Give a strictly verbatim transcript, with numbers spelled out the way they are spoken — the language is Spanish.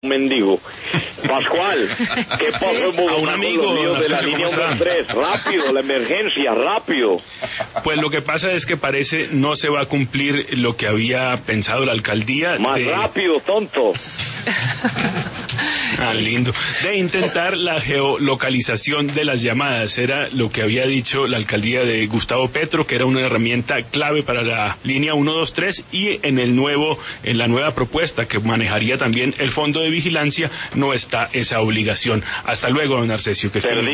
mendigo. Pascual, ¿qué pasó en Bogotá? A un amigo, con los míos de la Narciso, línea ¿cómo uno tres? Rápido, la emergencia, rápido. Pues lo que pasa es que parece no se va a cumplir lo que había pensado la alcaldía. Más de... rápido, tonto. Ah, lindo. De intentar la geolocalización de las llamadas. Era lo que había dicho la alcaldía de Gustavo Petro, que era una herramienta clave para la línea uno dos tres, y en el nuevo, en la nueva propuesta que manejaría también el Fondo de Vigilancia, no está esa obligación. Hasta luego, don Narciso, que esté bien.